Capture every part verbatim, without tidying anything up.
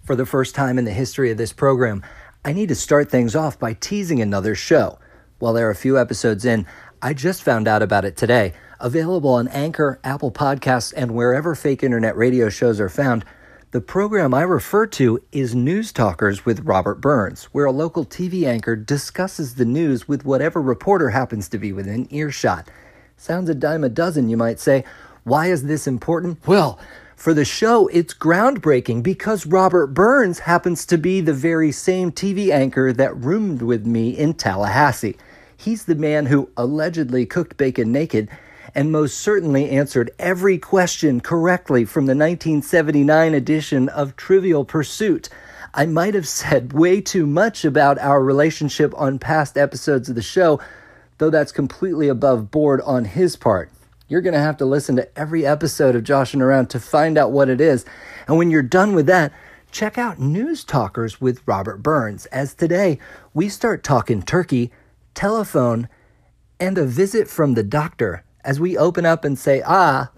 For the first time in the history of this program, I need to start things off by teasing another show. While there are a few episodes in, I just found out about it today. Available on Anchor, Apple Podcasts, and wherever fake internet radio shows are found, the program I refer to is News Talkers with Robert Burns, where a local T V anchor discusses the news with whatever reporter happens to be within earshot. Sounds a dime a dozen, you might say. Why is this important? Well, for the show, it's groundbreaking because Robert Burns happens to be the very same T V anchor that roomed with me in Tallahassee. He's the man who allegedly cooked bacon naked and most certainly answered every question correctly from the nineteen seventy-nine edition of Trivial Pursuit. I might have said way too much about our relationship on past episodes of the show, though that's completely above board on his part. You're going to have to listen to every episode of Joshing Around to find out what it is. And when you're done with that, check out News Talkers with Robert Burns, as today we start talking turkey, telephone, and a visit from the doctor as we open up and say, ah,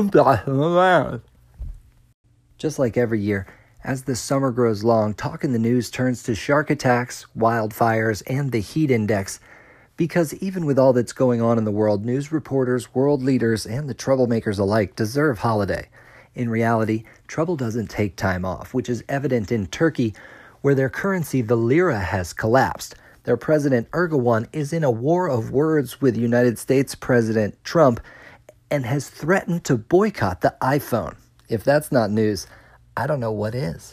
just like every year, as the summer grows long, Talking the News turns to shark attacks, wildfires, and the heat index. Because even with all that's going on in the world, news reporters, world leaders, and the troublemakers alike deserve holiday. In reality, trouble doesn't take time off, which is evident in Turkey, where their currency, the lira, has collapsed. Their president, Erdogan, is in a war of words with United States President Trump and has threatened to boycott the iPhone. If that's not news, I don't know what is.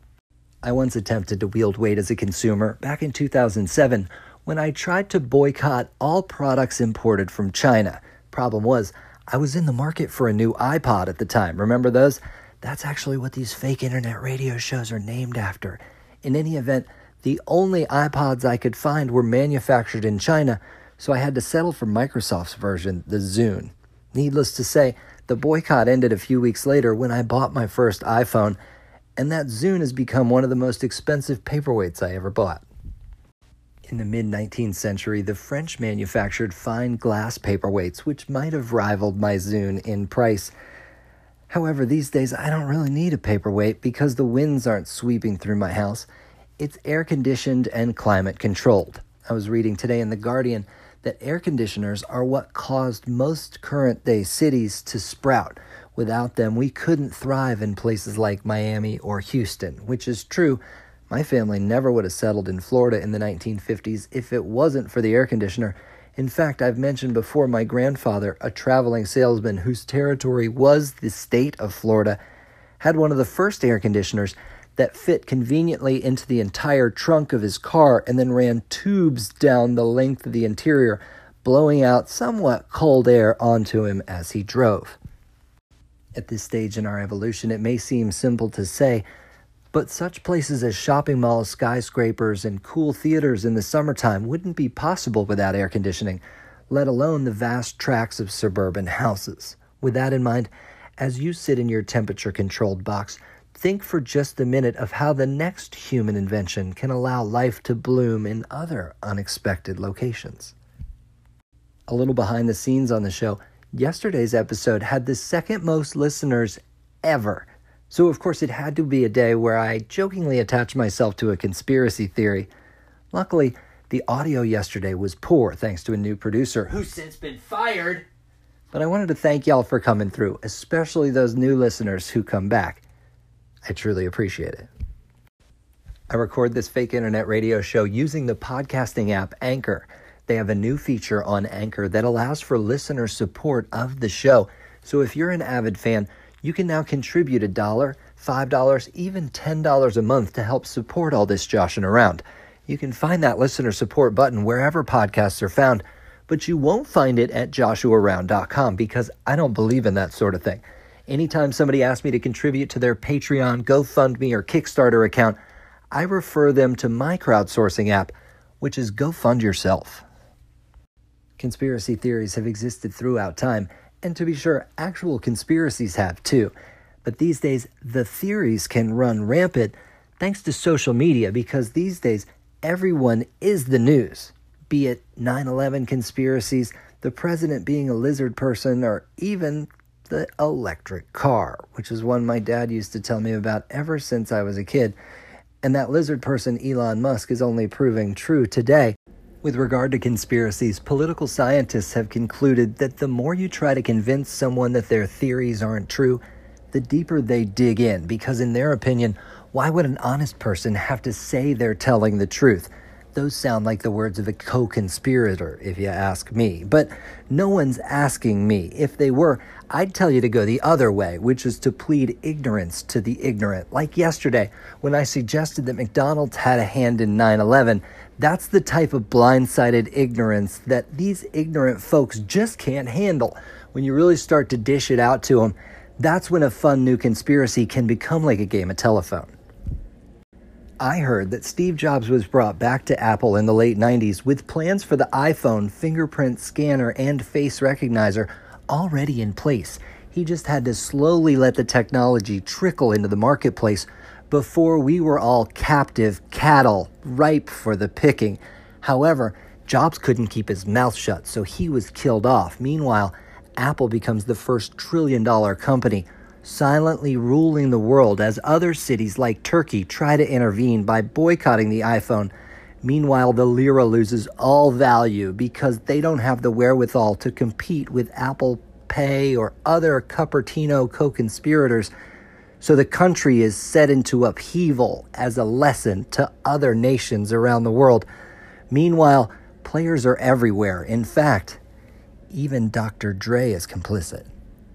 I once attempted to wield weight as a consumer back in two thousand seven, when I tried to boycott all products imported from China. Problem was, I was in the market for a new iPod at the time. Remember those? That's actually what these fake internet radio shows are named after. In any event, the only iPods I could find were manufactured in China, so I had to settle for Microsoft's version, the Zune. Needless to say, the boycott ended a few weeks later when I bought my first iPhone, and that Zune has become one of the most expensive paperweights I ever bought. In the mid-nineteenth century, the French manufactured fine glass paperweights, which might have rivaled my Zune in price. However, these days I don't really need a paperweight because the winds aren't sweeping through my house. It's air-conditioned and climate-controlled. I was reading today in The Guardian that air conditioners are what caused most current-day cities to sprout. Without them, we couldn't thrive in places like Miami or Houston, which is true. My family never would have settled in Florida in the nineteen fifties if it wasn't for the air conditioner. In fact, I've mentioned before my grandfather, a traveling salesman whose territory was the state of Florida, had one of the first air conditioners that fit conveniently into the entire trunk of his car and then ran tubes down the length of the interior, blowing out somewhat cold air onto him as he drove. At this stage in our evolution, it may seem simple to say, but such places as shopping malls, skyscrapers, and cool theaters in the summertime wouldn't be possible without air conditioning, let alone the vast tracts of suburban houses. With that in mind, as you sit in your temperature-controlled box, think for just a minute of how the next human invention can allow life to bloom in other unexpected locations. A little behind the scenes on the show, yesterday's episode had the second most listeners ever. So, of course, it had to be a day where I jokingly attached myself to a conspiracy theory. Luckily, the audio yesterday was poor thanks to a new producer who's since been fired. But I wanted to thank y'all for coming through, especially those new listeners who come back. I truly appreciate it. I record this fake internet radio show using the podcasting app Anchor. They have a new feature on Anchor that allows for listener support of the show. So if you're an avid fan, you can now contribute a dollar, five dollars, even ten dollars a month to help support all this joshing around. You can find that listener support button wherever podcasts are found, but you won't find it at joshua around dot com because I don't believe in that sort of thing. Anytime somebody asks me to contribute to their Patreon, GoFundMe, or Kickstarter account, I refer them to my crowdsourcing app, which is Go Fund Yourself. Conspiracy theories have existed throughout time, and to be sure, actual conspiracies have too. But these days, the theories can run rampant thanks to social media because these days, everyone is the news. Be it nine eleven conspiracies, the president being a lizard person, or even the electric car, which is one my dad used to tell me about ever since I was a kid. And that lizard person Elon Musk is only proving true today. With regard to conspiracies, political scientists have concluded that the more you try to convince someone that their theories aren't true, the deeper they dig in, because in their opinion, why would an honest person have to say they're telling the truth? Those sound like the words of a co-conspirator, if you ask me. But no one's asking me. If they were, I'd tell you to go the other way, which is to plead ignorance to the ignorant. Like yesterday, when I suggested that McDonald's had a hand in nine eleven, that's the type of blindsided ignorance that these ignorant folks just can't handle. When you really start to dish it out to them, that's when a fun new conspiracy can become like a game of telephone. I heard that Steve Jobs was brought back to Apple in the late nineties with plans for the iPhone, fingerprint scanner, and face recognizer already in place. He just had to slowly let the technology trickle into the marketplace before we were all captive cattle, ripe for the picking. However, Jobs couldn't keep his mouth shut, so he was killed off. Meanwhile, Apple becomes the first trillion-dollar company, silently ruling the world as other cities like Turkey try to intervene by boycotting the iPhone. Meanwhile, the lira loses all value because they don't have the wherewithal to compete with Apple Pay or other Cupertino co-conspirators. So the country is set into upheaval as a lesson to other nations around the world. Meanwhile, players are everywhere. In fact, even Doctor Dre is complicit.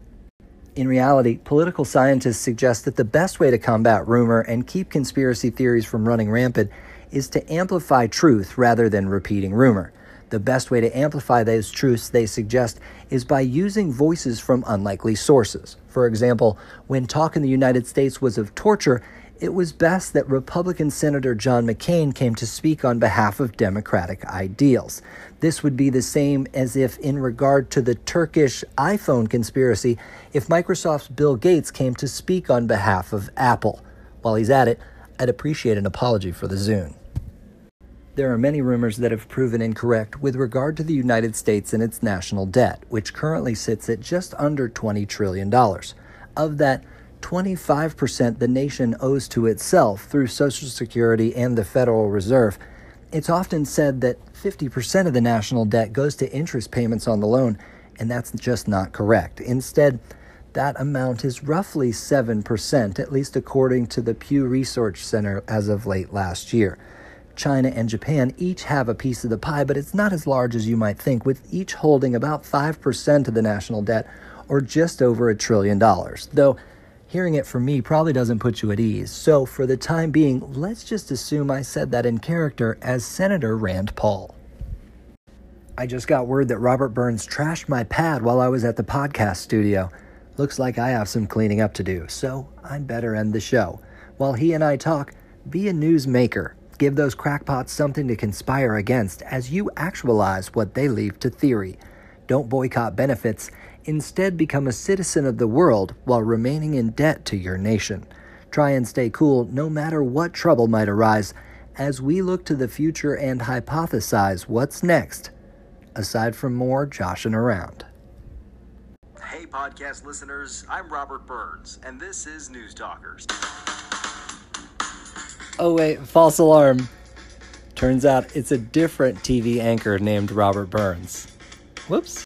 In reality, political scientists suggest that the best way to combat rumor and keep conspiracy theories from running rampant is to amplify truth rather than repeating rumor. The best way to amplify those truths, they suggest, is by using voices from unlikely sources. For example, when talk in the United States was of torture, it was best that Republican Senator John McCain came to speak on behalf of democratic ideals. This would be the same as if, in regard to the Turkish iPhone conspiracy, if Microsoft's Bill Gates came to speak on behalf of Apple. While he's at it, I'd appreciate an apology for the Zune. There are many rumors that have proven incorrect with regard to the United States and its national debt, which currently sits at just under twenty trillion dollars. Of that, twenty-five percent the nation owes to itself through Social Security and the Federal Reserve. It's often said that fifty percent of the national debt goes to interest payments on the loan, and that's just not correct. Instead, that amount is roughly seven percent, at least according to the Pew Research Center as of late last year. China and Japan each have a piece of the pie, but it's not as large as you might think, with each holding about five percent of the national debt, or just over a trillion dollars. Though, hearing it from me probably doesn't put you at ease, so for the time being, let's just assume I said that in character as Senator Rand Paul. I just got word that Robert Burns trashed my pad while I was at the podcast studio. Looks like I have some cleaning up to do, so I'd better end the show. While he and I talk, be a newsmaker. Give those crackpots something to conspire against as you actualize what they leave to theory. Don't boycott benefits. Instead, become a citizen of the world while remaining in debt to your nation. Try and stay cool no matter what trouble might arise as we look to the future and hypothesize what's next, aside from more joshing around. Hey podcast listeners, I'm Robert Burns, and this is News Talkers. Oh wait, false alarm. Turns out it's a different T V anchor named Robert Burns. Whoops.